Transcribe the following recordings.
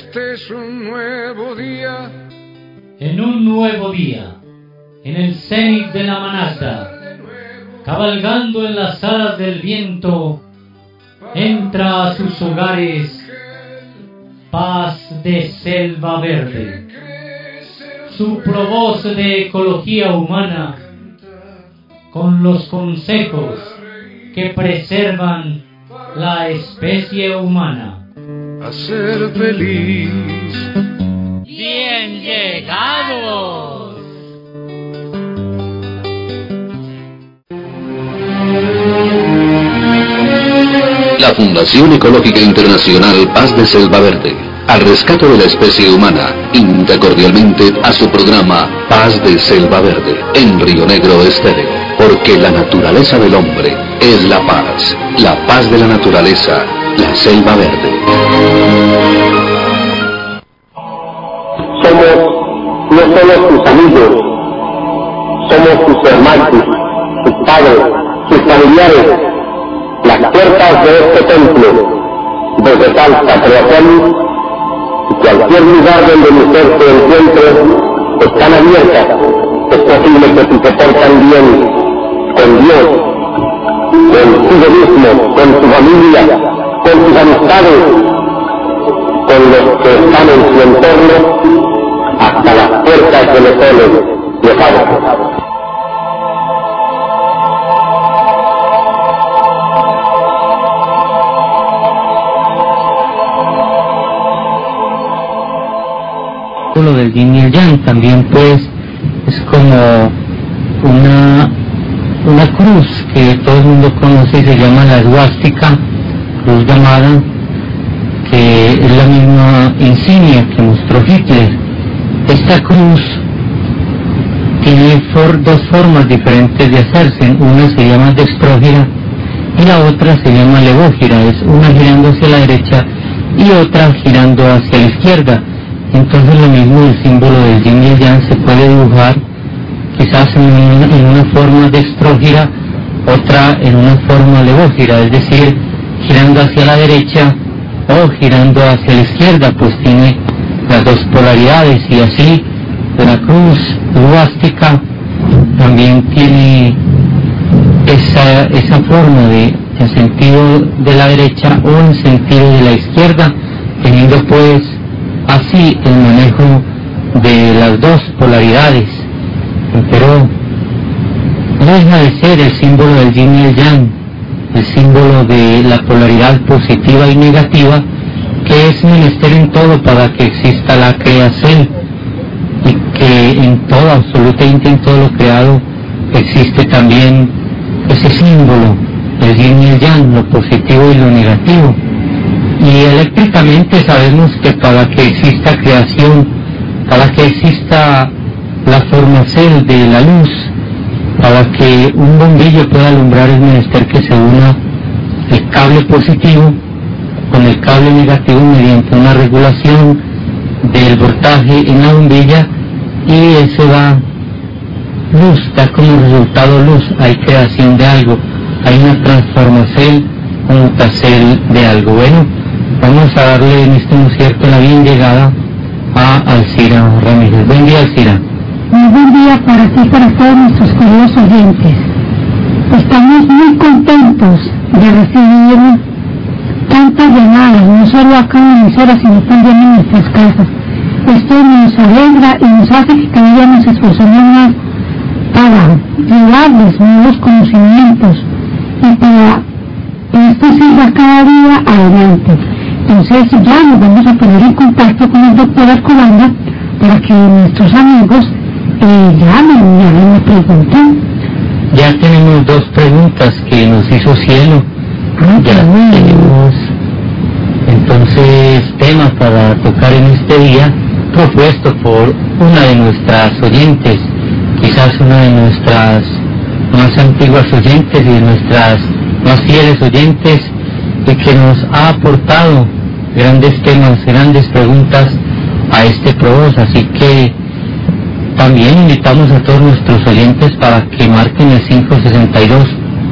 Este es un nuevo día. En un nuevo día, en el cenit de la manata, cabalgando en las alas del viento, entra a sus hogares Paz de Selva Verde. Su provoz de ecología humana, con los consejos que preservan la especie humana. A ser feliz. ¡Bien llegados! La Fundación Ecológica Internacional Paz de Selva Verde, al rescate de la especie humana, invita cordialmente a su programa Paz de Selva Verde, en Río Negro Estéreo, porque la naturaleza del hombre es la paz de la naturaleza, la selva verde. Somos no solo tus amigos, somos tus hermanos, tus padres, tus familiares. Las puertas de este templo, desde Salta, Creación, y cualquier lugar donde mi ser se encuentre, están abiertas. Es posible que si se portan bien con Dios, consigo mismo, con su familia, con sus amistades, con los que están en su entorno, hasta las puertas del hotel les abren. Lo del yin y el yang también, pues, es como una cruz que todo el mundo conoce y se llama la esvástica, cruz llamada, que es la misma insignia que mostró Hitler. Esta cruz tiene dos formas diferentes de hacerse. Una se llama dextrógira y la otra se llama levógira. Es una girando hacia la derecha y otra girando hacia la izquierda. Entonces lo mismo, el símbolo del yin y el yang se puede dibujar quizás en una forma dextrógira, otra en una forma levógira, es decir, girando hacia la derecha o girando hacia la izquierda, pues tiene las dos polaridades. Y así la cruz esvástica también tiene esa forma en sentido de la derecha o en sentido de la izquierda, teniendo pues así el manejo de las dos polaridades. Pero no deja de ser el símbolo del yin y el yang, el símbolo de la polaridad positiva y negativa, que es menester en todo para que exista la creación, y que en todo, absolutamente en todo lo creado, existe también ese símbolo, el yin y el yang, lo positivo y lo negativo. Y eléctricamente sabemos que para que exista creación, para que exista la formación de la luz, para que un bombillo pueda alumbrar, es menester que se una el cable positivo con el cable negativo mediante una regulación del voltaje en la bombilla, y eso da luz, da como resultado luz. Hay creación de algo, hay una transformación o mutación de algo. Bueno, vamos a darle en este concierto la bien llegada a Alcira Ramírez. Buen día, Alcira. Muy buen día para ti y para todos nuestros queridos oyentes. Estamos muy contentos de recibir tantas llamadas, no solo acá en la emisora, sino también en nuestras casas. Esto nos alegra y nos hace que cada día nos esforzemos más para llevarles nuevos conocimientos y para que esto siga cada día adelante. Entonces ya nos vamos a poner en contacto con el doctor Alcobanda para que nuestros amigos llamen y hagan una pregunta. Ya tenemos dos preguntas que nos hizo Cielo. Ya tenemos entonces temas para tocar en este día, propuesto por una de nuestras oyentes, quizás una de nuestras más antiguas oyentes y de nuestras más fieles oyentes, y que nos ha aportado grandes temas, grandes preguntas a este programa. Así que también invitamos a todos nuestros oyentes para que marquen el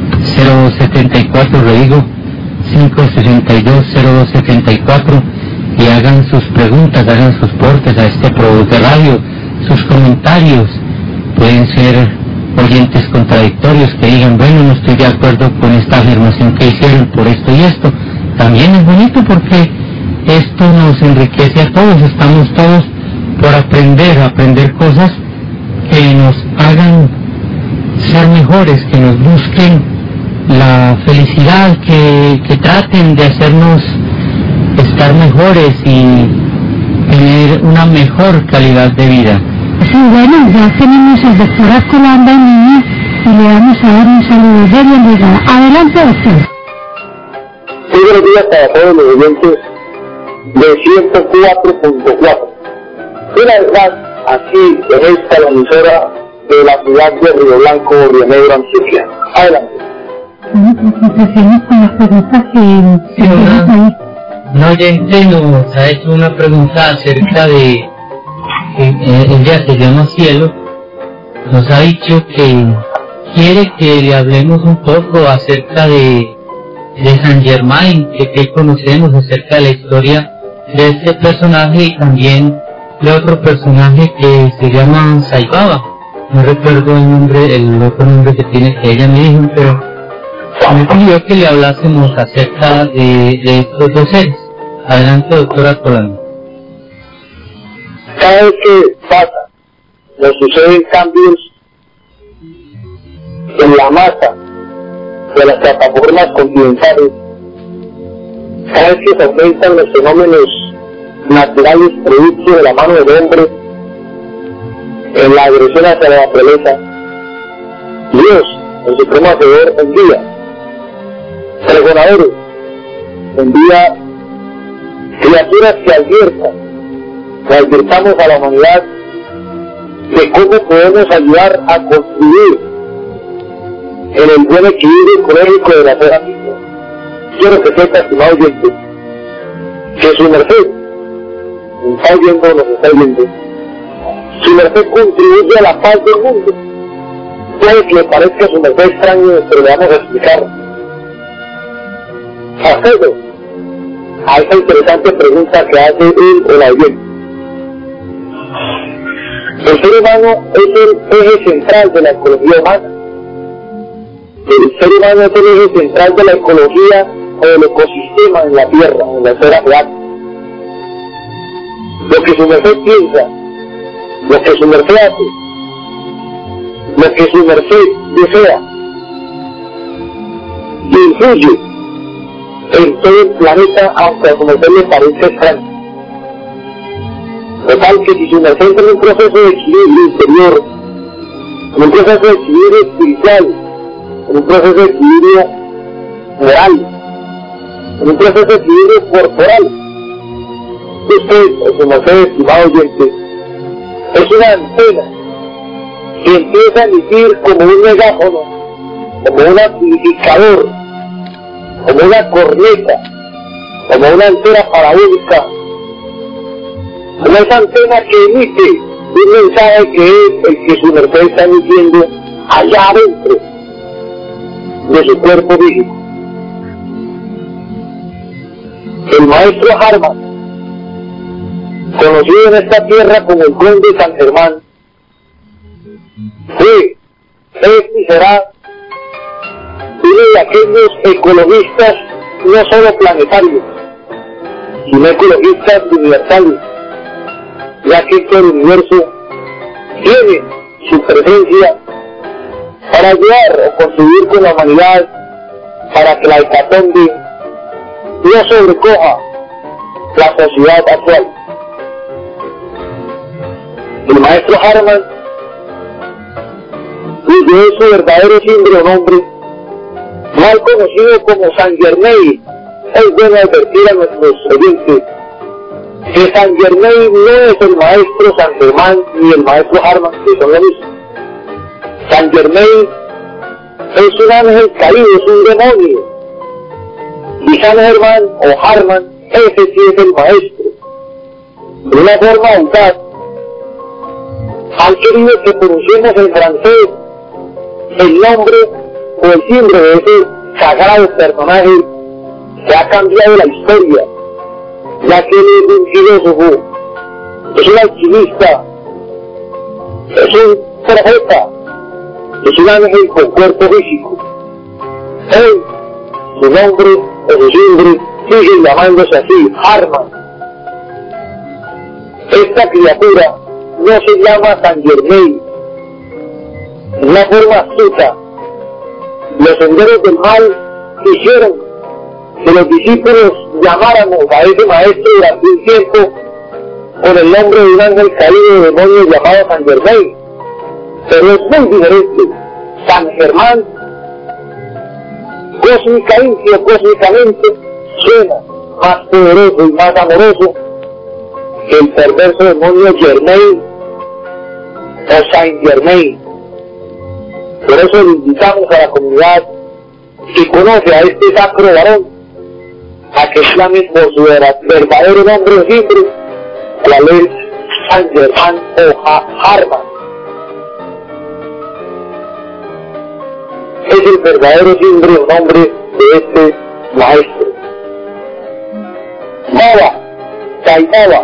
562-0274, le digo, 562-0274, y hagan sus preguntas, hagan sus portes a este programa de radio, sus comentarios. Pueden ser oyentes contradictorios que digan, bueno, no estoy de acuerdo con esta afirmación que hicieron por esto y esto. También es bonito porque esto nos enriquece a todos, estamos todos por aprender cosas que nos hagan ser mejores, que nos busquen la felicidad, que traten de hacernos estar mejores y tener una mejor calidad de vida. Sí, bueno, ya tenemos al doctor Ascolanda en línea y le vamos a dar un saludo de bienvenida. Adelante, doctor. Muy buenos días para todos los oyentes de 104.4. Una vez más, aquí en esta la emisora de la ciudad de Río Blanco, Río Negro, Antioquia. Adelante. Empecemos con las preguntas que tenemos ahí. Un oyente nos ha hecho una pregunta acerca de, ella se llama Cielo, nos ha dicho que quiere que le hablemos un poco acerca de Saint Germain, que conocemos acerca de la historia de este personaje y también de otro personaje que se llama Sai Baba. No recuerdo el otro nombre que tiene, que ella me dijo, pero me pidió que le hablásemos acerca de estos dos seres. Adelante, doctora Ascolanda. Cada vez que pasa, nos suceden cambios en la masa de las plataformas continentales. Cada vez que se aumentan los fenómenos naturales producto de la mano del hombre en la agresión hacia la naturaleza, Dios, el supremo hacedor, envía pregonadores, envía criaturas que advirtamos a la humanidad de cómo podemos ayudar a construir en el buen equilibrio ecológico de la tierra misma. Quiero que sepa, estimado oyente, que su merced nos está oyendo, su merced contribuye a la paz del mundo. Puede que le parezca a su merced extraño, pero le vamos a explicar. Accedo a esta interesante pregunta que hace él o la oyente. El ser humano es el eje central de la ecología humana. El ser humano es el eje central de la ecología o del ecosistema en la tierra, en la esfera real. Lo que su merced piensa, lo que su merced hace, lo que su merced desea, influye en todo el planeta, aunque a su merced le parezca extraño. De tal que si su merced entra en un proceso de equilibrio interior, en un proceso de equilibrio espiritual, en un proceso de equilibrio moral, en un proceso de equilibrio corporal, usted, su merced, estimado oyente, es una antena que empieza a emitir como un megáfono, como un amplificador, como una corneta, como una antena parabólica, como esa antena que emite un mensaje que es el que su merced está emitiendo allá adentro de su cuerpo físico. El maestro Harman, conocido en esta tierra como el Conde San Germán, es y será uno de aquellos ecologistas no solo planetarios, sino ecologistas universales, ya que todo el universo tiene su presencia para ayudar o contribuir con la humanidad para que la hecatombe no sobrecoja la sociedad actual. El maestro Harman, cuyo es su verdadero símbolo nombre, mal conocido como Saint Germain, es bueno advertir a nuestros oyentes que Saint Germain no es el maestro San Germán ni el maestro Harman, que son lo mismo. Saint Germain es un ángel caído, es un demonio. Y San Germán o Harman, ese sí es el maestro. De una forma audaz, han querido que pronunciemos en francés el nombre o el símbolo de ese sagrado personaje que ha cambiado la historia ya que él es un filósofo, es un alquimista, es un profeta, es un ángel con cuerpo físico. Él, su nombre o su simbre, sigue llamándose así, Harman. Esta criatura no se llama San Germain. De una forma astuta, los senderos del mal hicieron que los discípulos llamáramos a ese maestro durante un tiempo con el nombre de un ángel caído de demonios llamado San Germain. Pero es muy diferente. San Germán cósmicamente suena más poderoso y más amoroso que el perverso demonio Germain o Saint Germain. Por eso le invitamos a la comunidad que conoce a este sacro varón a que llamen por su verdadero nombre simple, cual es San Germán o Harman. Es el verdadero simple o nombre de este maestro. Baba, Saibaba.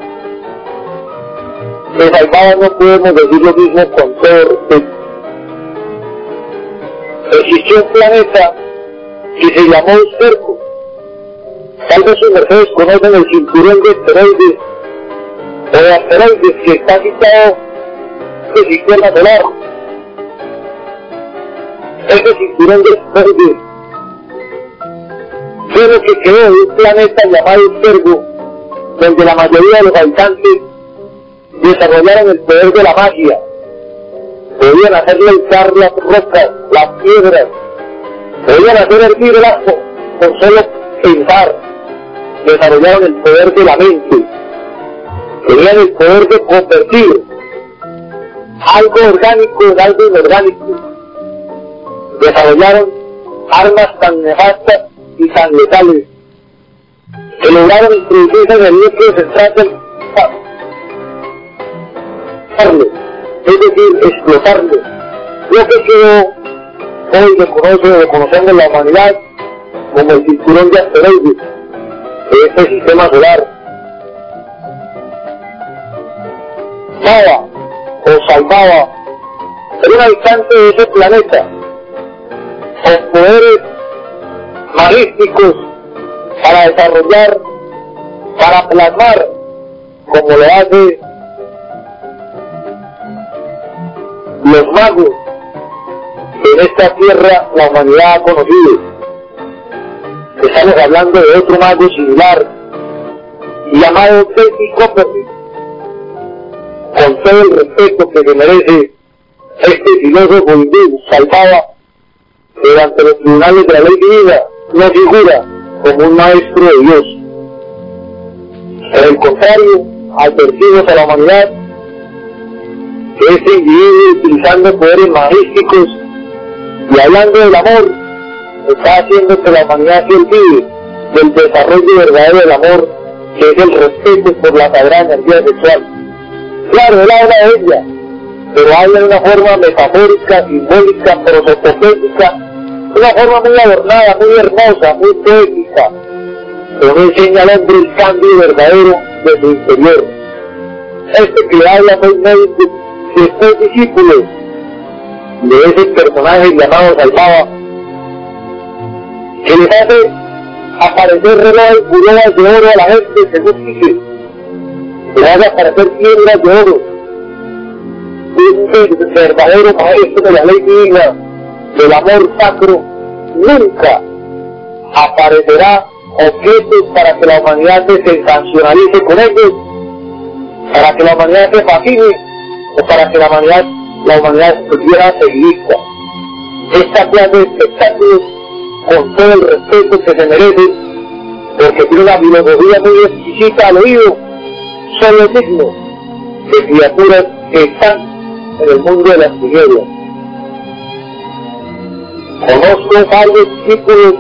De Saibaba no podemos decir lo mismo con todo respeto. Existió un planeta que se llamó Cerco. Tal vez sus mercedes conocen el cinturón de asteroides o de asteroides que está situado en el sistema solar. Ese cinturón de asteroides fue lo que quedó de un planeta llamado Cerco, donde la mayoría de los habitantes desarrollaron el poder de la magia. Podían hacer levitar las rocas, las piedras, podían hacer hervir el agua con solo pensar. Desarrollaron el poder de la mente, tenían el poder de convertir algo orgánico en algo inorgánico. Desarrollaron armas tan nefastas y tan letales que lograron introducirse en el núcleo central del es decir, explotarlo. Lo que quedó hoy reconocemos la humanidad como el cinturón de asteroides de este sistema solar. Baba o Saibaba era un habitante de ese planeta con poderes magísticos para desarrollar, para plasmar, como lo hace los magos que en esta tierra la humanidad ha conocido. Estamos hablando de otro mago similar llamado David Copperfield. Con todo el respeto que se merece, este filósofo hindú Saibaba durante los tribunales de la ley divina no figura como un maestro de Dios. Por el contrario, advertimos a la humanidad que este individuo, utilizando poderes magísticos y hablando del amor, está haciendo que la humanidad se olvide del desarrollo verdadero del amor, que es el respeto por la sagrada energía sexual. Claro, él habla de ella, pero habla de una forma metafórica, simbólica, prosopotética, una forma muy adornada, muy hermosa, muy poética, pero no enseña al hombre el cambio verdadero de su interior. Este que habla de estos discípulos de ese personaje llamado Saibaba, que les hace aparecer relojes burolas de oro a la gente según dice, les hace aparecer piedras de oro. Un verdadero maestro de la ley divina, del amor sacro, nunca aparecerá objetos para que la humanidad se sensacionalice con ellos, para que la humanidad se fascine o para que la humanidad se volviera seguidista. Esta clase de espectáculos, con todo el respeto que se merece, porque tiene una filosofía muy exquisita al oído, son los dignos de criaturas que están en el mundo de las tinieblas. Conozco varios discípulos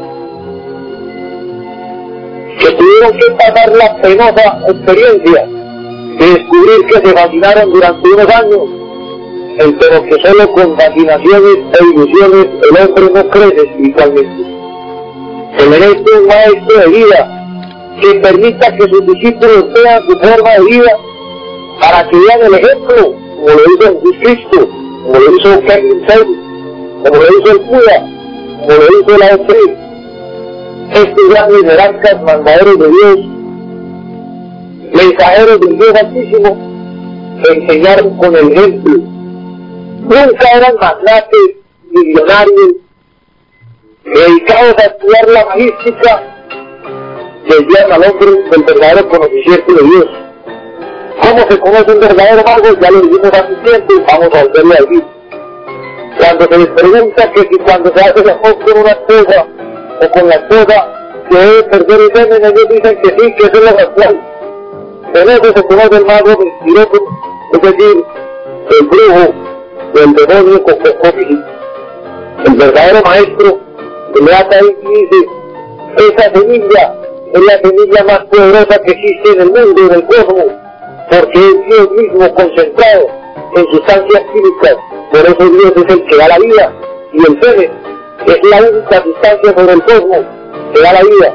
que tuvieron que pasar la penosa experiencia de descubrir que se fascinaron durante unos años, pero que solo con fascinaciones e ilusiones el hombre no crece espiritualmente. Se merece un maestro de vida que permita que sus discípulos vean su forma de vida, para que vean el ejemplo, como lo hizo Jesucristo, como lo hizo Kevin Sainz, como lo hizo el cura, como lo hizo la OP. Estos grandes jerarcas, mandaderos de Dios, mensajeros del Dios Altísimo, enseñaron con el ejemplo. Nunca eran magnates, millonarios, dedicados a estudiar la magística, que guían al hombre del verdadero conocimiento de Dios. ¿Cómo se conoce un verdadero mago? Ya lo dijimos hace tiempo y vamos a volverlo a decir. Cuando se les pregunta que si cuando se hace el amor con una esposa o con la esposa se debe perder el semen, ellos dicen que sí, que eso es lo actual. En eso se conoce el mago mentiroso, es decir, el brujo o el demonio con cómplice. El verdadero maestro que le ata ahí y dice: esa semilla es la semilla más poderosa que existe en el mundo, en el cosmos, porque es Dios mismo concentrado en sustancias químicas. Por eso Dios es el que da la vida, y el semen es la única sustancia sobre el cosmos que da la vida.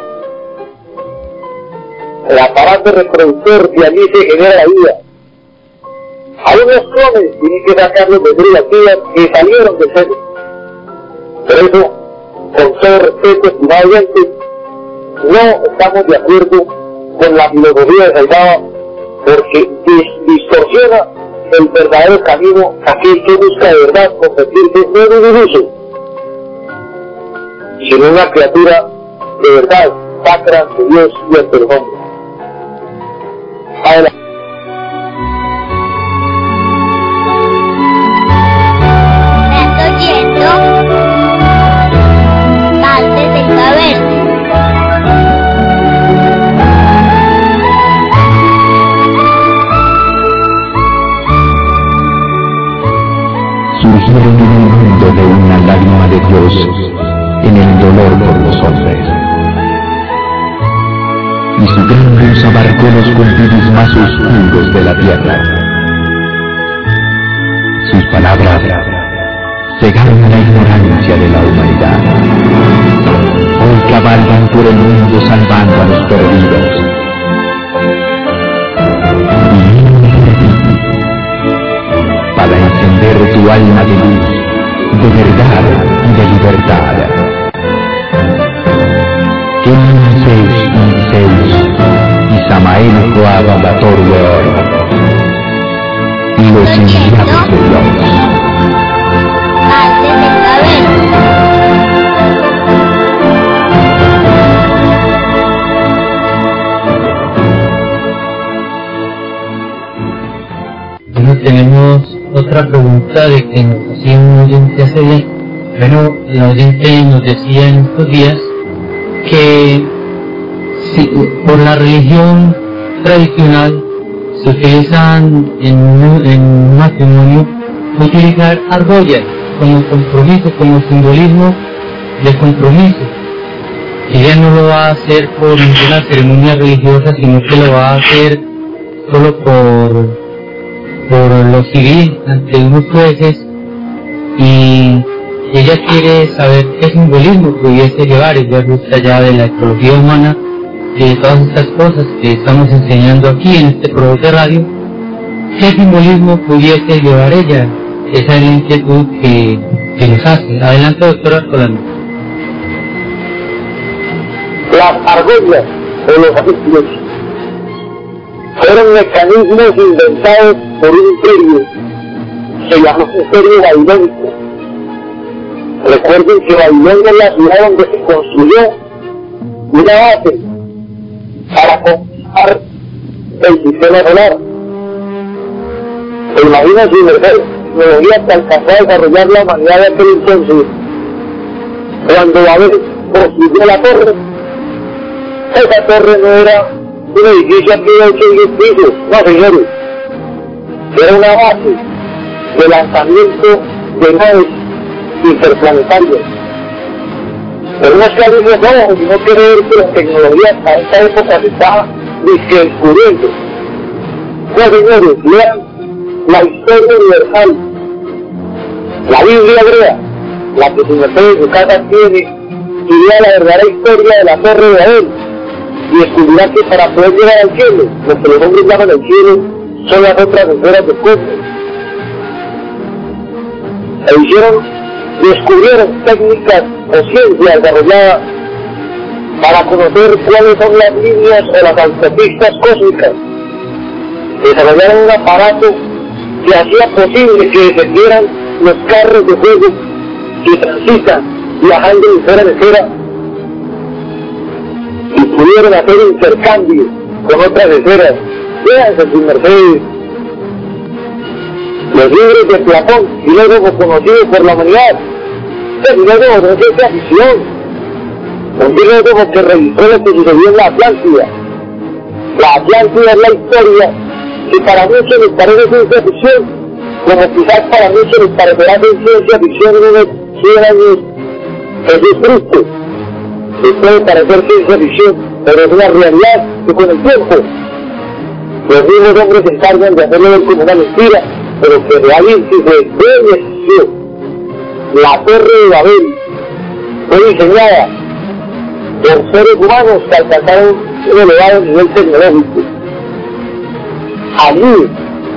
El aparato reproductor de allí se genera la vida. Hay unos clones, tienen que sacarlos de criaturas que salieron del semen. Por eso, con todo respeto, estimado oyente, no estamos de acuerdo con la filosofía de Saibaba, porque distorsiona el verdadero camino, aquel que busca de verdad convertirse no en un iluso, sino una criatura de verdad, sacra de Dios y ante los hombres. Adelante. ¿Estás oyendo? Paz de Selva Verde. Surgieron en el mundo de una lágrima de Dios, en el dolor por los hombres. Y su gran luz abarcó los confines más oscuros de la tierra. Sus palabras cegaron la ignorancia de la humanidad. Hoy cabalgan por el mundo salvando a los perdidos. Para encender tu alma de luz, de verdad y de libertad. Inseus, y Samael Joab Batorweor, y los enviados de Dios. Paz de Selva Verde. Bueno, tenemos otra pregunta de que nos hacía un oyente hace días. Bueno, el oyente nos decía en estos días que si, por la religión tradicional se utilizan en matrimonio utilizar argollas como compromiso, como simbolismo de compromiso. Ella no lo va a hacer por ninguna ceremonia religiosa, sino que lo va a hacer solo por lo civil ante unos jueces, y ella quiere saber qué simbolismo pudiese llevar. Ella gusta ya de la ecología humana, de todas estas cosas que estamos enseñando aquí en este programa de radio. ¿Qué simbolismo pudiese llevar ella? Esa es la inquietud que nos hace. Adelante, doctora Colano. Las argollas o los artículos fueron mecanismos inventados por un imperio, se llamó Imperio Babilónico. Recuerden que Babilonia es la ciudad donde se construyó una base para conquistar el sistema solar. ¿Se imaginan su tecnología que alcanzó a desarrollar la humanidad de aquel entonces? Cuando Babel construyó la torre, esa torre no era un edificio aquí de 8 y 10 pisos, no señores, era una base de lanzamiento de naves interplanetarias. Pero no es que alguien no, sino quiere ver que la tecnología a esta época se está descubriendo. No señores, lean la historia universal, la Biblia hebrea, la que su merced de su casa tiene, y vea la verdadera historia de la Torre de Babel. y descubrirá que para poder llegar al cielo, lo que los hombres llaman el cielo, son las otras esferas del cosmos. Descubrieron técnicas o ciencia desarrollada para conocer cuáles son las líneas o las autopistas cósmicas. Desarrollaron un aparato que hacía posible que descendieran los carros de fuego que transitan viajando de esfera en esfera y pudieron hacer intercambio con otras esferas. Véanse sus mercedes. Los libros de Platón, filósofo conocido por la humanidad. Este filósofo no es ciencia ficción. Un filósofo que registró lo que sucedió en la Atlántida. La Atlántida es la historia que para muchos les parece ciencia ficción, como quizás para muchos les parecerá ciencia ficción en unos 100 años Jesucristo. Les puede parecer ciencia ficción, pero es una realidad que con el tiempo los mismos hombres se encargan de hacerlo ver como una mentira, pero que realmente se benefició. La Torre de Babel fue diseñada por seres humanos que alcanzaron un elevado nivel tecnológico. Allí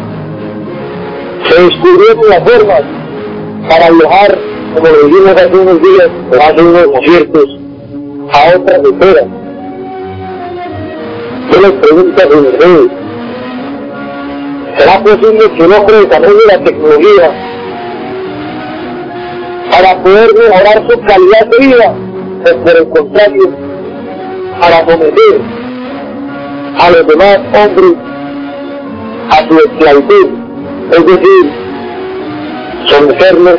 se descubrieron las formas para viajar, como lo dijimos hace unos días, o hace unos conciertos, a otras esferas. Yo les pregunto a ustedes, ¿será posible que el hombre desarrolle la tecnología para poder mejorar su calidad de vida, o por el contrario, para someter a los demás hombres a su esclavitud, es decir, someterlos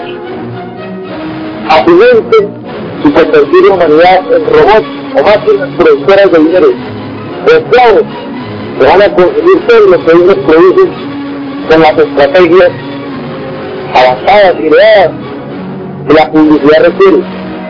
a su mente y convertir la humanidad en robots o máquinas productoras de dinero, o esclavos que van a conseguir todo lo que ellos producen con las estrategias avanzadas y ideadas que la publicidad requiere?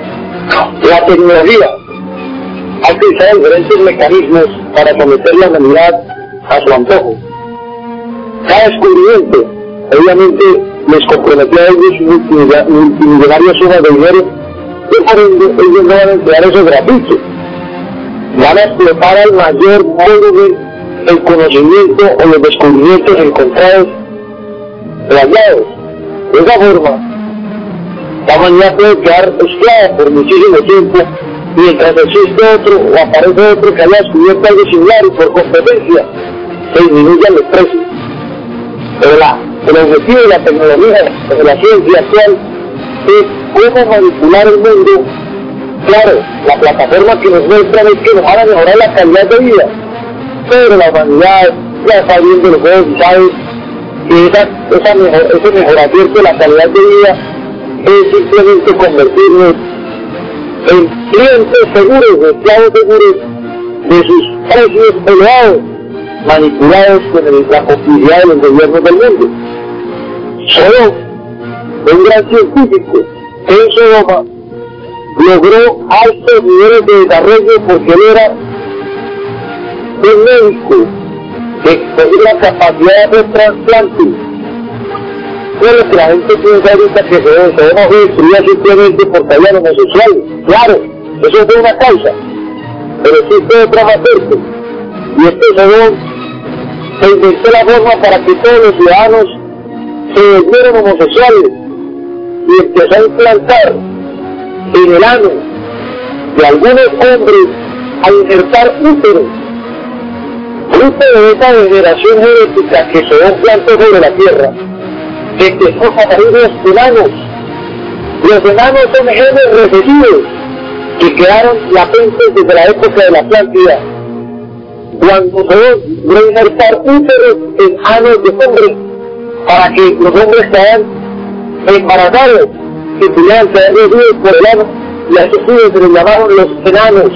La tecnología ha utilizado diferentes mecanismos para someter la humanidad a su antojo. Cada descubrimiento, obviamente, les comprometió a ellos multimillonarias sumas de dinero, y por ende ellos no van a entregar eso gratuito. Van a explotar al mayor volumen el conocimiento o los descubrimientos encontrados planeados. De esa forma, la humanidad puede quedar esclava por muchísimo tiempo, mientras existe otro o aparece otro que haya descubierto algo similar y por competencia se disminuyan los precios. Pero el objetivo de la tecnología, de la ciencia actual, es cómo manipular el mundo. Claro, la plataforma que nos muestran es que nos van a mejorar la calidad de vida, pero la humanidad ya está viendo los juegos y sabe que ese mejoramiento de la calidad de vida es simplemente convertirnos en clientes seguros, esclavos seguros de sus precios elevados, manipulados con la complicidad de los gobiernos del mundo. Solo un gran científico en Sodoma logró altos niveles de desarrollo porque él era un médico que tenía la capacidad de hacer trasplantes. No lo que la gente piensa ahorita que Sodoma fue destruida simplemente porque había homosexuales. Claro, eso fue una causa, pero existe otra más fuerte, y este Sodoma se inventó la forma para que todos los ciudadanos se volvieran homosexuales y empezó a implantar en el ano de algunos hombres a insertar úteros, fruto de esa degeneración genética que Sodoma plantó sobre la tierra, que empezó a salir los enanos. Los enanos son genes recesivos que quedaron latentes desde la época de la Atlántida, cuando se logró insertar úteros en anos de hombres para que los hombres quedaran embarazados y pudieran ser recibidos por el ano, y a esos hijos se les llamaron los enanos.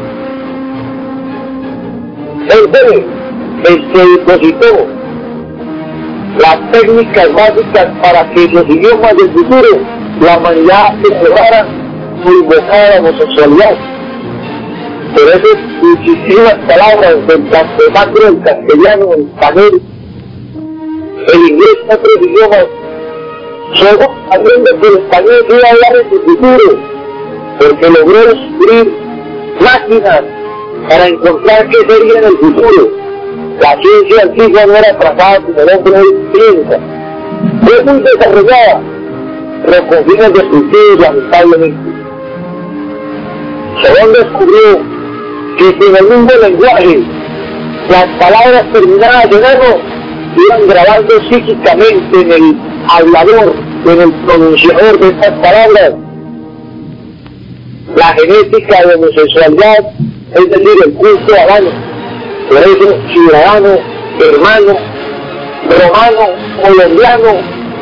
Se depositó las técnicas básicas para que los idiomas del futuro, la humanidad se cerrara por invocar la homosexualidad. Por eso muchísimas palabras del macro, el castellano, el español, el inglés, otros idiomas, solo sabiendo que el español iba a hablar en su futuro, porque logró descubrir máquinas para encontrar qué sería en el futuro. La ciencia antigua no era trazada como el hombre hoy piensa. Fue muy desarrollada, pero con fines destructivos, lamentablemente. Solón descubrió que si en el mismo lenguaje las palabras terminadas de nuevo iban grabando psíquicamente en el hablador, en el pronunciador de estas palabras, la genética de homosexualidad, es decir, el culto al ano. Por eso, ciudadano, hermano, romano, colombiano,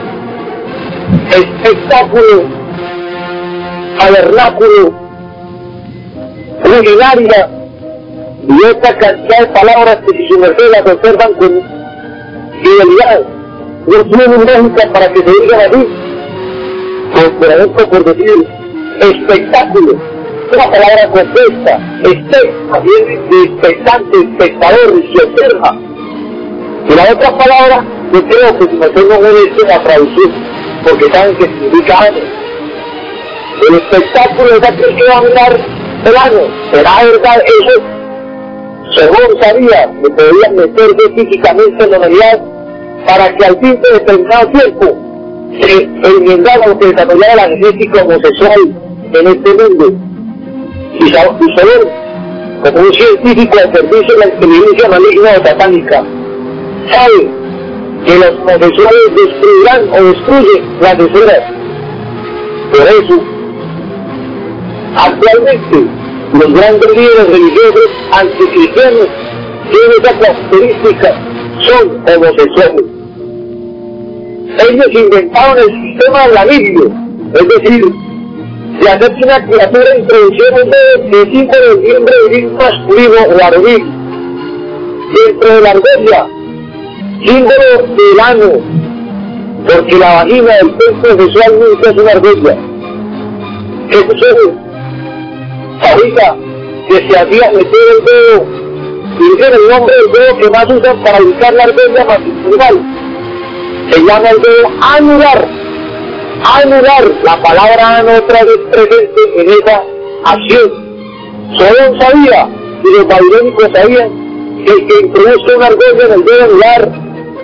espectáculo, tabernáculo, luminaria, y otra cantidad de palabras que si su merced las observan con fidelidad, no tienen lógica para que se digan así. Por ejemplo, por decir espectáculo, una palabra compuesta, también de expectante, espectador, y se observa. Y la otra palabra, yo creo que si me tengo un hecho la traducción, porque saben que significa ano. El espectáculo es aquel que va a mirar el ano. ¿Será verdad eso? Según sabía que podían meterse físicamente en la humanidad para que al fin de determinado tiempo se enmendara o se desarrollara la genética homosexual en este mundo. Y Solón, como un científico al servicio de la inteligencia maligna o satánica, sabe que los homosexuales destruirán o destruyen las esferas. Por eso, actualmente, los grandes líderes religiosos anticristianos tienen esa característica, son homosexuales. Ellos inventaron el sistema del anillo, es decir, de hacer que una criatura introduciera un dedo que es símbolo del miembro viril masculino o varonil dentro de la argolla, símbolo del ano, porque la vagina del templo sexual nunca es una argolla. ¿Qué sucede? Ahorita que se hacía meter el dedo, y dicen el nombre del dedo que más usan para ubicar la argolla matrimonial, se llama el dedo anular. Anular, la palabra ano otra vez presente en esa acción. Solón sabía, y los babilónicos sabían, que el que introduce una argolla en el dedo anular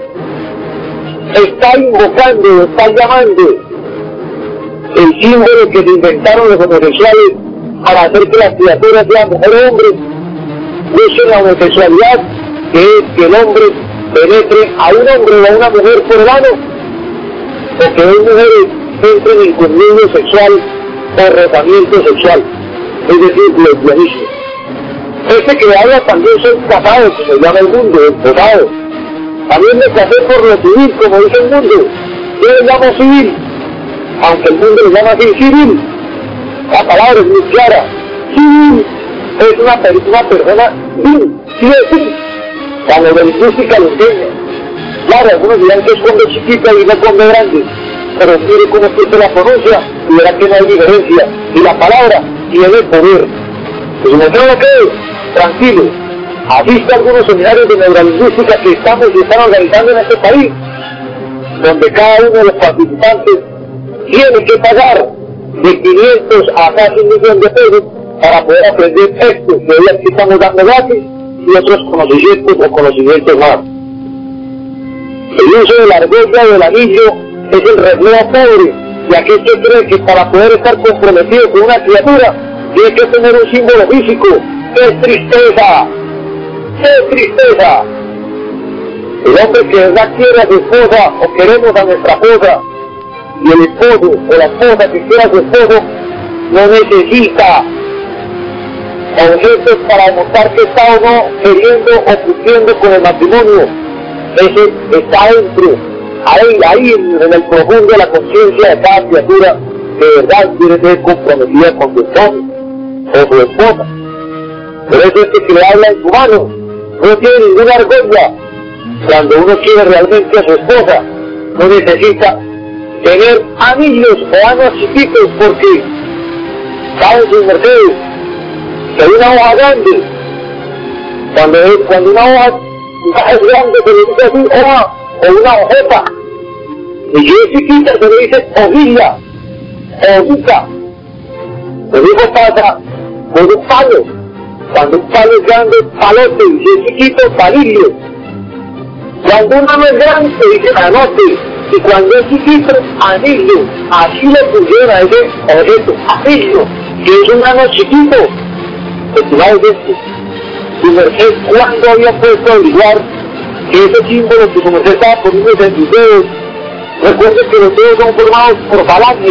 está invocando, está llamando el símbolo que se inventaron los homosexuales para hacer que las criaturas sean mujer o hombre. Usen la homosexualidad, que es que el hombre penetre a un hombre o a una mujer por el ano, o que dos mujeres entren en convenio sexual o rozamiento sexual, es decir, lesbianismo. Este que habla también son casados, que se llama el mundo, desposados. También me casé por lo civil, como dice el mundo. Yo le llamo civil, aunque el mundo le llama así civil. La palabra es muy clara. Civil es una persona sí, cuando la lingüística lo entiende. Claro, algunos dirán que es cuando chiquita y no cuando grande, pero mire cómo se la pronuncia y verá que no hay diferencia. Y la palabra tiene poder. Pues me creo que, tranquilo, asiste a algunos seminarios de neurolingüística que estamos y están organizando en este país, donde cada uno de los participantes tiene que pagar de 500 a casi 1 millón de pesos para poder aprender esto que hoy aquí estamos dando gratis y otros conocimientos más. El uso de la argolla o del anillo es el reflejo pobre de aquel que cree que para poder estar comprometido con una criatura tiene que tener un símbolo físico. ¡Qué tristeza! ¡Qué tristeza! El hombre que de verdad quiere a su esposa o queremos a nuestra esposa, y el esposo o la esposa que quiera a su esposo no necesita objetos para demostrar que está o no queriendo o cumpliendo con el matrimonio. Ese está dentro, ahí en el profundo de la conciencia de cada criatura que de verdad quiere ser comprometida con su esposo o su esposa. Por eso es que le habla en su mano, no tiene ninguna argolla. Cuando uno quiere realmente a su esposa, no necesita tener anillos o anos chiquitos, porque saben sus mercedes que una hoja grande, cuando una hoja es grande se le dice así hoja o una hojeta, y si es chiquita se le dice hojilla, hojita. Lo mismo pasa con un palo. Cuando un palo es grande, palote, y si es chiquito, palillo. Cuando uno no es grande, se dice manote, y cuando es chiquito, anillo. Así le pusieron a ese objeto, anillo, que es un mano chiquito. Estimados oyentes, su merced, ¿cuándo había puesto a averiguar que ese símbolo que su merced estaba poniendo en sus dedos? Recuerden que los dedos son formados por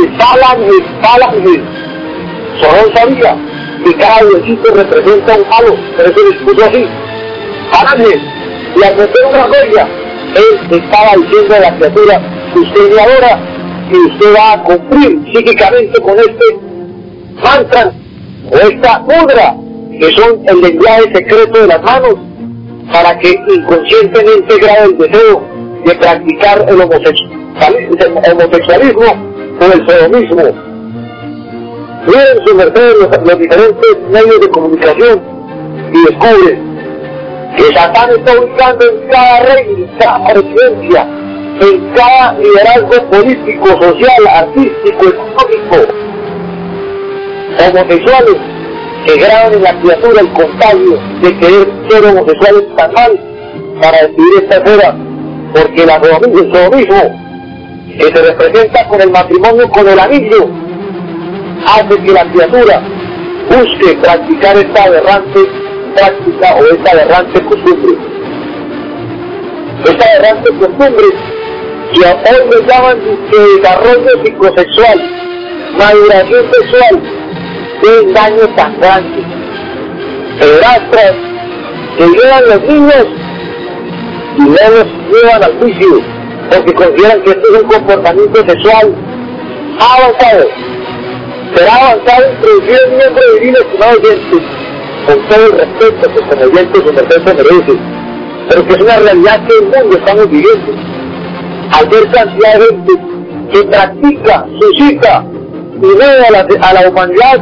falanges. Solo sabía que cada huesito representa un palo, por eso les puso así, falanges. Y al meter una joya, él estaba diciendo a la criatura que usted me adora y usted va a cumplir psíquicamente con este mantra o esta mudra, que son el lenguaje secreto de las manos, para que inconscientemente grabe el deseo de practicar el homosexualismo o el sodomismo. Miren su merced los diferentes medios de comunicación y descubren que Satán está ubicando en cada reino, en cada presidencia, en cada liderazgo político, social, artístico, económico, homosexuales que graban en la criatura el contagio de querer ser homosexuales tan mal para decidir esta esfera, porque el sodomismo que se representa con el matrimonio con el anillo hace que la criatura busque practicar esta aberrante práctica o esta aberrante costumbre. Esta aberrante costumbre que hoy le llaman desarrollo psicosexual, maduración sexual, de daño tan grande. Pederastras que llevan los niños y no los llevan al juicio porque consideran que esto es un comportamiento sexual avanzado. Será avanzado introducir el miembro divino, estimados oyentes, con todo el respeto que como oyentes su merced se merece, pero que es una realidad que el mundo estamos viviendo. Al ver cantidad de gente que practica, suscita y mueve a la humanidad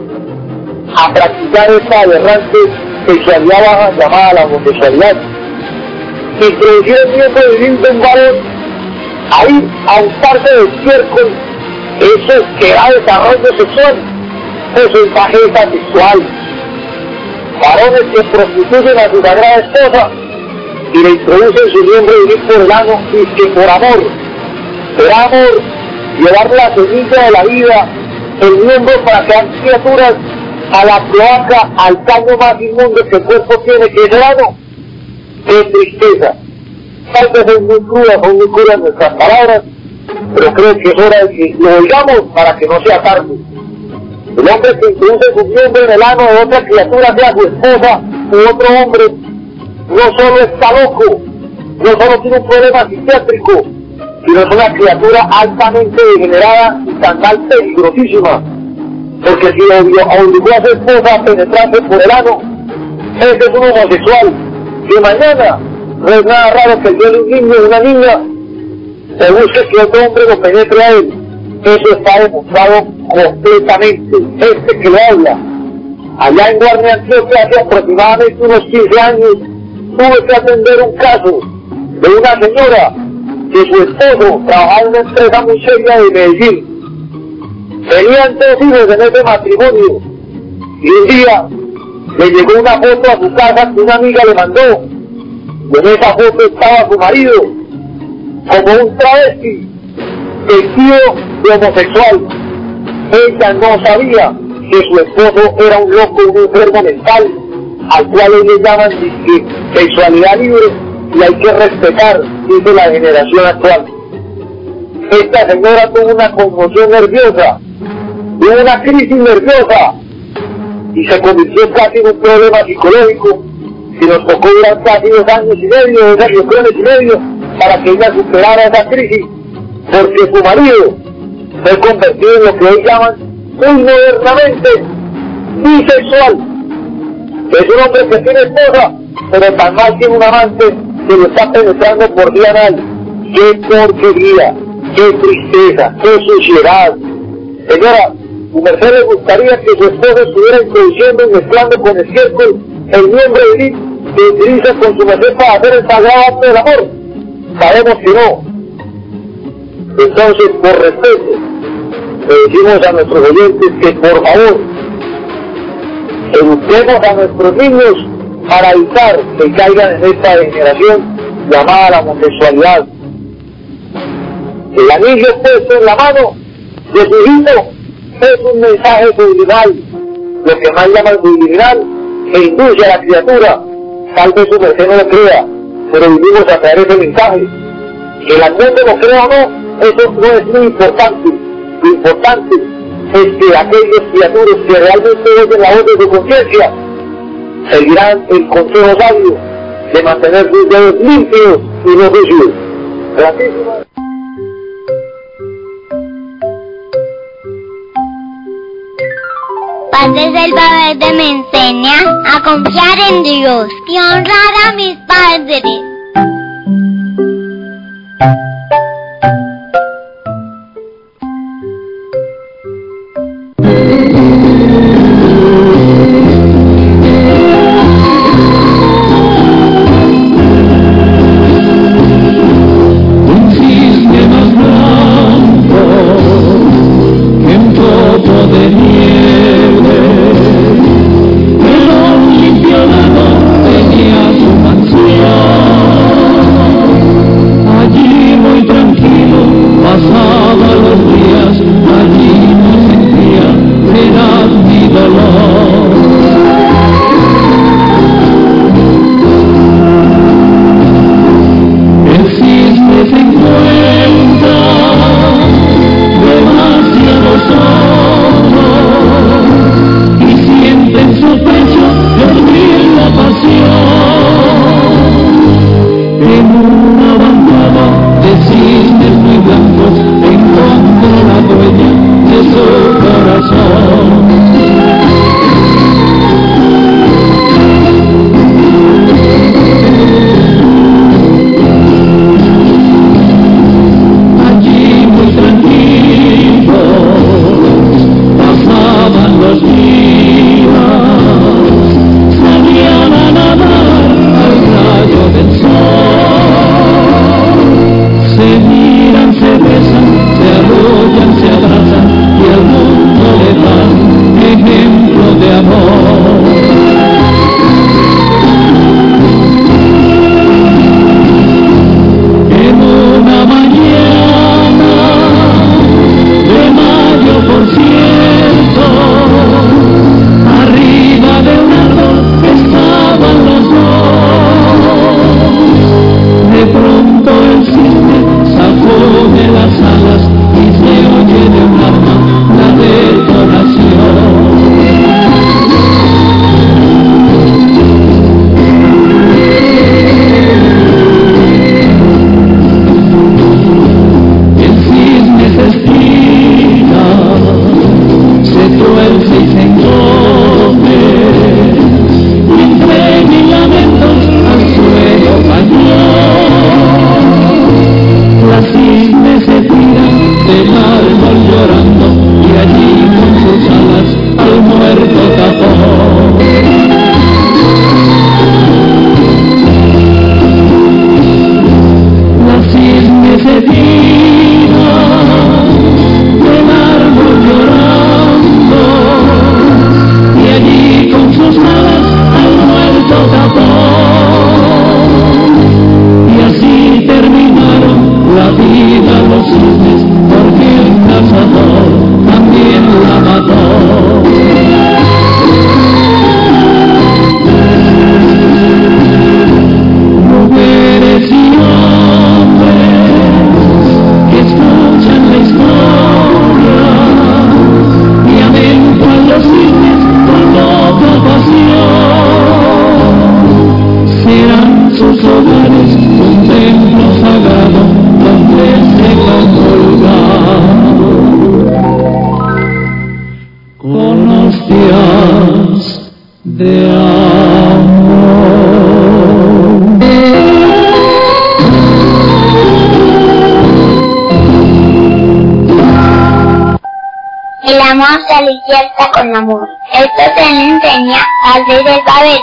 a practicar esta aberrante sexualidad baja llamada la homosexualidad. Introducir el miembro divino de un varón, ahí a untarse de estiércol, eso que da desarrollo sexual, eso es bajeza sexual. Varones que prostituyen a su sagrada esposa y le introducen su miembro divino por el ano y que por amor, llevar la semilla de la vida, el miembro para que hagan criaturas a la cloaca, al caño más inmundo que el cuerpo tiene, que es el ano. ¡Qué tristeza! Tal vez son muy crudas nuestras palabras, pero creo que es hora de que lo oigamos para que no sea tarde. El hombre que introduce su miembro en el ano de otra criatura, sea su esposa u otro hombre, no solo está loco, no solo tiene un problema psiquiátrico, sino es una criatura altamente degenerada y tan peligrosísima, porque si obligó a su esposa a penetrarse por el ano, ese es un homosexual, que mañana no es nada raro que el día de un niño o una niña se busque que otro hombre lo penetre a él. Eso está demostrado completamente. Este que le habla, allá en Guarne, Antioquia, hace aproximadamente unos 15 años, tuve que atender un caso de una señora que su esposo trabajaba en una empresa muy seria de Medellín. Tenían 2 hijos en ese matrimonio y un día le llegó una foto a su casa que una amiga le mandó, y en esa foto estaba su marido como un travesti vestido de homosexual. Ella no sabía que su esposo era un loco, un enfermo mental, al cual ellos llaman sexualidad libre y hay que respetar, dice la generación actual. Esta señora tuvo una conmoción nerviosa, tuvo una crisis nerviosa y se convirtió casi en un problema psicológico y nos tocó durar casi 2 años y medio, 2 años y medio para que ella superara esa crisis, porque su marido fue convertido en lo que ellos llaman muy modernamente bisexual. Es un hombre que tiene esposa, pero tan mal tiene un amante que lo está penetrando por vía anal. ¡Qué porquería! ¡Qué tristeza! ¡Qué suciedad! Señora, su merced le gustaría que su esposo estuviera introduciendo y mezclando con estiércol el miembro viril que utiliza con su merced para hacer el sagrado acto del amor. Sabemos que no. Entonces, por respeto, le decimos a nuestros oyentes que por favor Eduquemos a nuestros niños para evitar que caigan en esta degeneración llamada la homosexualidad. El anillo puesto en la mano de su hijo es un mensaje subliminal, lo que más llama subliminal, que induce a la criatura. Tal vez su merced no lo crea, pero vivimos a través del mensaje. Que el mundo lo crea o no, eso no es muy importante. Lo importante es que aquellos criaturas que realmente oyen la voz de su conciencia seguirán el consejo sabio de mantener sus dedos limpios y no sucios. Gracias. Paz de Selva Verde me enseña a confiar en Dios y honrar a mis padres. El amor se alimenta con amor. Esto se le enseña Paz de Selva Verde.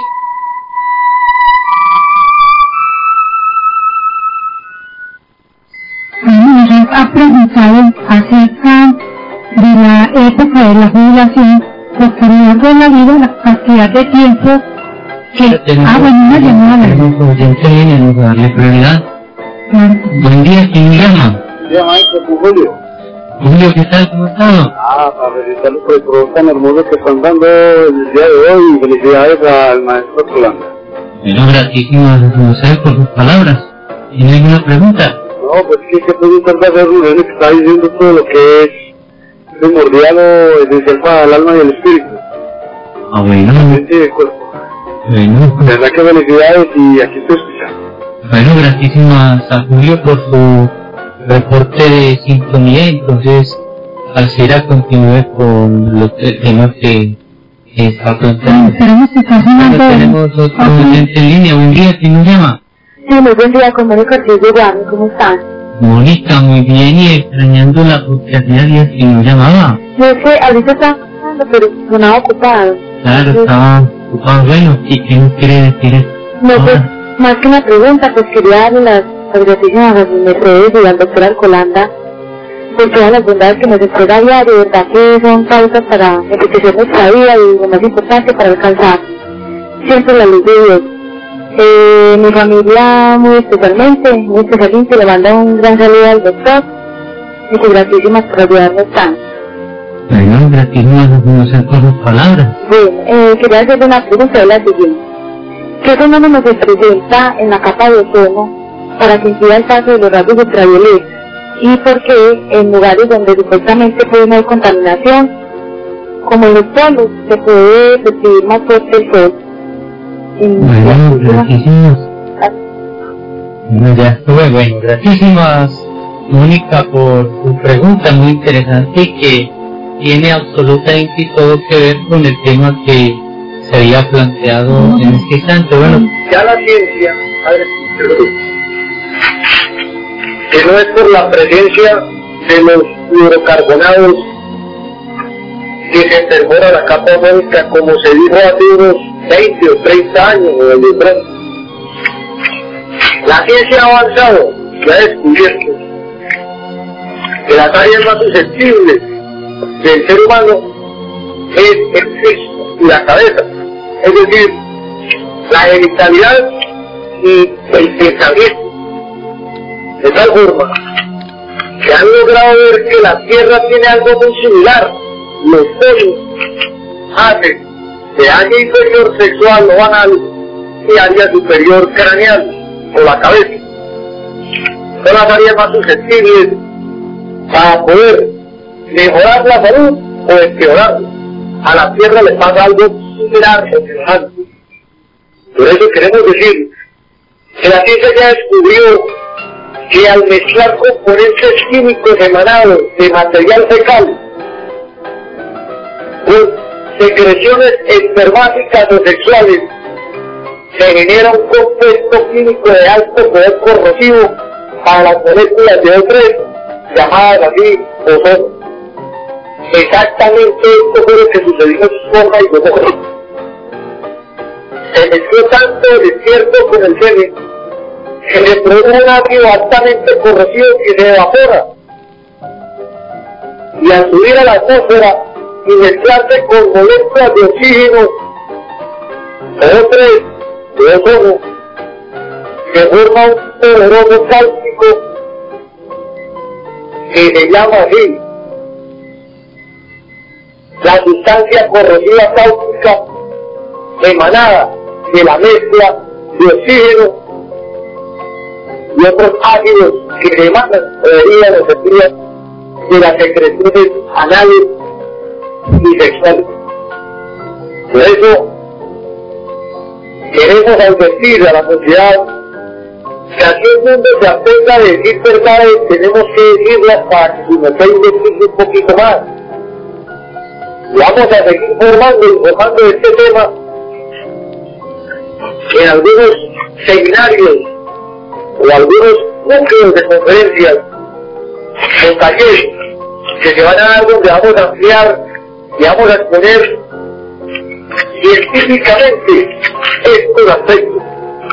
Nos ha preguntado acerca de la época de la jubilación porque me ha regalado la cantidad de tiempo que hago en una llamada. Tenemos oyente en línea, vamos a darle prioridad. Claro. Buen día, ¿quién me llama? Ya, maestro, Julio. Julio, ¿qué tal? ¿Cómo estás? Para felicitarlos por el programa tan hermoso que están dando el día de hoy, y felicidades al maestro Colanda. Bueno, gratísimo reconocer por sus palabras. ¿Tiene alguna pregunta? No, pues sí, que puede intentar hacer Rubén, que está diciendo todo lo que es primordial o esencial para el alma y el espíritu. Ah, bueno. Sí, el cuerpo. Bueno. De verdad que felicidades y aquí estoy escuchando. Bueno, gratísimas a Julio por su reporte de sintonía. Entonces, Alcira continúe con los temas que está planteando. Esperemos que está sonando. Tenemos otro oyente en línea. Buen día, ¿quién nos llama? Sí, muy buen día, con Mónica Ortiz de Guarne, ¿cómo están? Mónica, muy bien, y extrañándola porque hacía días que no llamaba. Yo sé, ahorita estaba trabajando, pero sonaba ocupado. Claro, estaba ocupado. Bueno, ¿y qué nos quiere decir eso? No, pues, más que una pregunta, pues quería darle las gracias a mis Mercedes y al doctor Alcolanda por todas las bondades que nos entrega a diario, de verdad que son causas para enriquecer nuestra vida y lo más importante para alcanzar siempre la luz de Dios. Mi familia muy especialmente le manda un gran saludo al doctor y que gratísimas por ayudarnos tanto. Bueno, gratísimas por conocer por sus palabras. Bien, quería hacerle una pregunta de la siguiente. ¿Qué fenómeno se presenta en la capa de ozono para que impida el paso de los rayos ultravioletas? ¿Y por qué en lugares donde supuestamente puede no haber contaminación, como en los polos, se puede percibir más fuerte el sol? Bueno, gratísimas. Ya estuve, bueno, gratísimas, Mónica, por tu pregunta muy interesante y que tiene absolutamente todo que ver con el tema que se había planteado en este instante. Bueno, Ya la ciencia, que no es por la presencia de los hidrocarbonados que se perfora la capa ozónica, como se dijo hace unos 20 o 30 años o de pronto. La ciencia ha avanzado y ha descubierto que las áreas más susceptibles del ser humano es el sexo y la cabeza, es decir, la genitalidad y el pensamiento, de tal forma que han logrado ver que la Tierra tiene algo muy similar. Los polos hacen de área inferior sexual o anal y área superior craneal o la cabeza. Son las áreas más susceptibles para poder mejorar la salud o empeorarla. A la Tierra le pasa algo similar o semejante. Por eso queremos decir que la ciencia ya descubrió que al mezclar componentes químicos emanados de material fecal con secreciones espermáticas o sexuales, se genera un compuesto químico de alto poder corrosivo para las moléculas de O3, llamadas así ozono. Exactamente esto fue lo que sucedió en su forma y nosotros. Se mezcló tanto el desierto con el semen que le produjo un ácido altamente corrosivo que se evapora, y al subir a la atmósfera y mezclarse con moléculas de oxígeno O3 de ozono, se forma un poderoso cálcico que se llama así la sustancia corrosiva cáustica emanada de la mezcla de oxígeno y otros ácidos que se emanan o derivan o se crían de las secreciones anales y sexuales. Por eso queremos advertir a la sociedad que aquí el mundo se apega a decir verdades, tenemos que decirlas para que su merced investigue un poquito más. Vamos a seguir informando de este tema en algunos seminarios o algunos núcleos de conferencias o talleres que se van a dar, donde vamos a ampliar y vamos a exponer científicamente estos aspectos.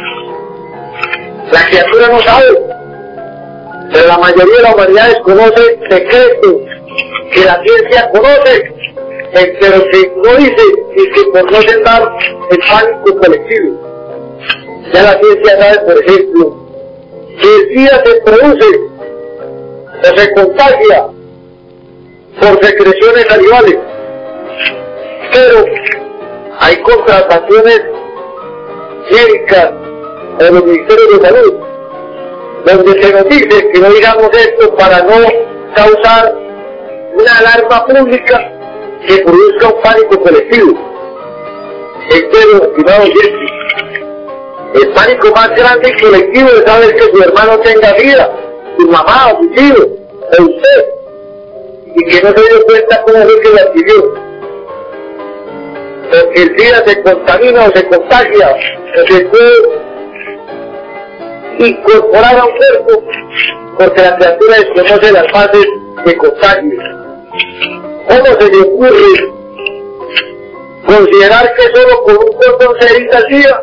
La criatura no sabe, pero la mayoría de la humanidad desconoce secretos que la ciencia conoce Pero que no dice y que por no sentar el pánico colectivo. Ya la ciencia sabe, por ejemplo, que el SIDA se produce o se contagia por secreciones salivales, pero hay contrataciones médicas de los ministerios de salud donde se nos dice que no digamos esto para no causar una alarma pública que produzca un pánico colectivo. Pero, estimado oyente, el pánico más grande y colectivo es saber que su hermano tenga vida, su mamá o su tío, o usted, y que no se dio cuenta cómo fue que lo adquirió. Porque el SIDA se contamina o se contagia, o se puede incorporar a un cuerpo, porque la criatura desconoce las fases de contagio. ¿Cómo se le ocurre considerar que solo con un cordón se evita el SIDA?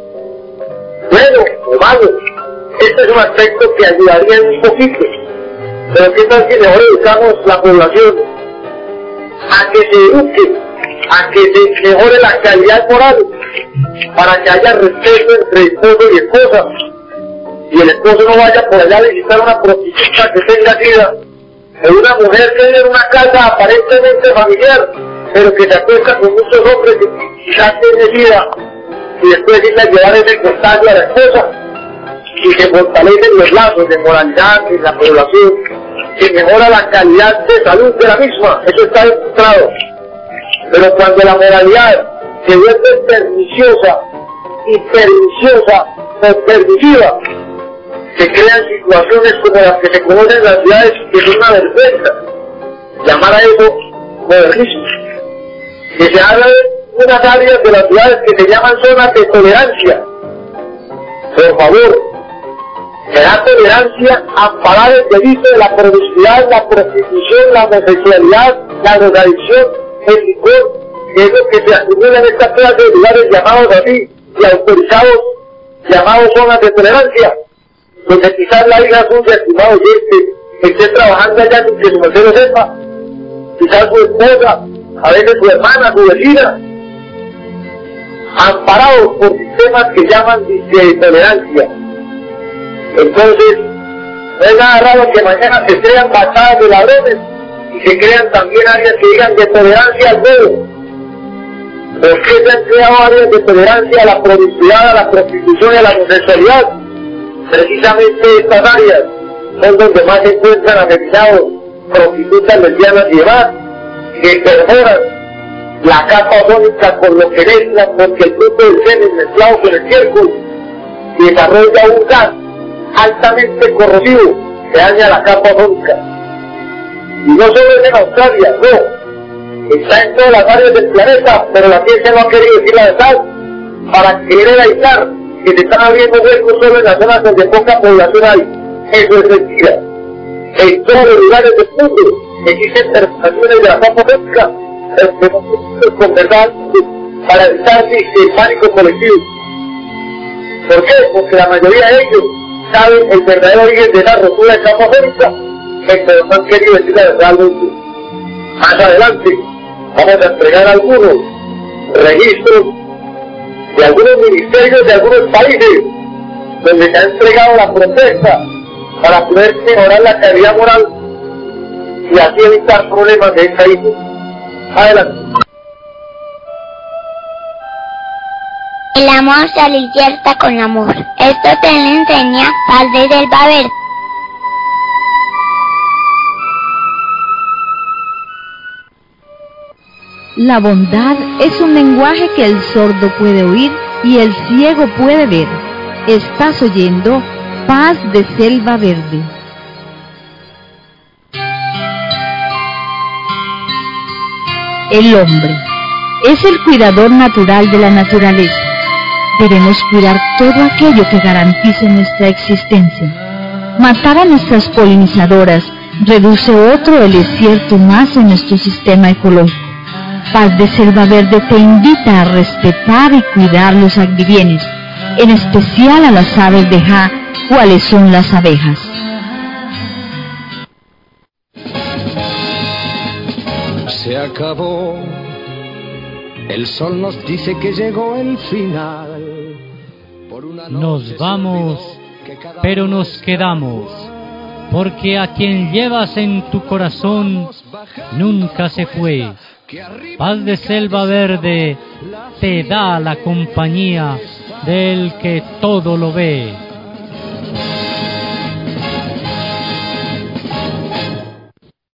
Bueno, hermano, este es un aspecto que ayudaría un poquito, pero ¿qué tal si mejor educamos la población a que se eduque, a que se mejore la calidad moral, para que haya respeto entre esposo y esposa, y el esposo no vaya por allá a visitar a una prostituta que tenga SIDA, o una mujer que vive en una casa aparentemente familiar, pero que se acuesta con muchos hombres que quizás tiene SIDA, y después irle a llevar ese contagio a la esposa, y se fortalecen los lazos de moralidad en la población, se mejora la calidad de salud de la misma, eso está demostrado. Pero cuando la moralidad se vuelve perniciosa y perniciosa o permisiva, se crean situaciones como las que se conocen en las ciudades que son una vergüenza. Llamar a eso modernismo. Que se habla de unas áreas de las ciudades que se llaman zonas de tolerancia. Por favor, se da tolerancia a amparar el delito de la promiscuidad, la prostitución, la homosexualidad, la drogadicción, el licor, que es lo que se acumula en esta clase de lugares llamados así y autorizados, llamados zonas de tolerancia, donde quizás la hija suya, estimado oyente, esté trabajando allá sin que su mujer lo sepa, quizás su esposa, a veces su hermana, su vecina, amparados por sistemas que llaman de tolerancia. Entonces, no es nada raro que mañana se crean bachadas de ladrones y se crean también áreas que digan de tolerancia al robo. ¿Por qué se han creado áreas de tolerancia a la promiscuidad, a la prostitución y a la homosexualidad? Precisamente estas áreas son donde más se encuentran afectados, prostitutas, lesbianas y demás, que perforan la capa ozónica con lo que mezclan, porque el fruto del semen mezclado con el estiércol desarrolla un gas altamente corrosivo que daña la capa ozónica. Y no solo es en Australia, no, está en todas las áreas del planeta, pero la ciencia no ha querido decir la verdad para querer aislar que se están abriendo huecos solo en las zonas donde poca población hay. Eso es mentira. En todos los lugares del mundo existen perforaciones de la capa ozónica, con verdad, para evitar el pánico colectivo. ¿Por qué? Porque la mayoría de ellos saben el verdadero origen de la rotura de capa ozónica, pero no han querido decir la verdad al mundo. Más adelante vamos a entregar algunos registros de algunos ministerios de algunos países donde se ha entregado la protesta para poder mejorar la calidad moral y así evitar problemas de esta índole. Adelante. El amor se alicierta con amor. Esto te lo enseña Paz de Selva Verde. La bondad es un lenguaje que el sordo puede oír y el ciego puede ver. Estás oyendo Paz de Selva Verde. El hombre es el cuidador natural de la naturaleza. Debemos cuidar todo aquello que garantice nuestra existencia. Matar a nuestras polinizadoras reduce otro desierto más en nuestro sistema ecológico. Paz de Selva Verde te invita a respetar y cuidar los agribienes, en especial a las aves de Ja, cuáles son las abejas. se acabó. El sol nos dice que llegó el final. Nos vamos, pero nos quedamos, porque a quien llevas en tu corazón nunca se fue. Paz de Selva Verde te da la compañía del que todo lo ve.